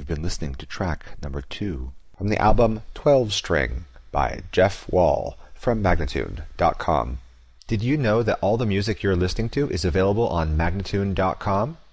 You've been listening to track number 2 from the album 12 String by Jeff Wall from Magnatune.com. Did you know that all the music you're listening to is available on Magnatune.com?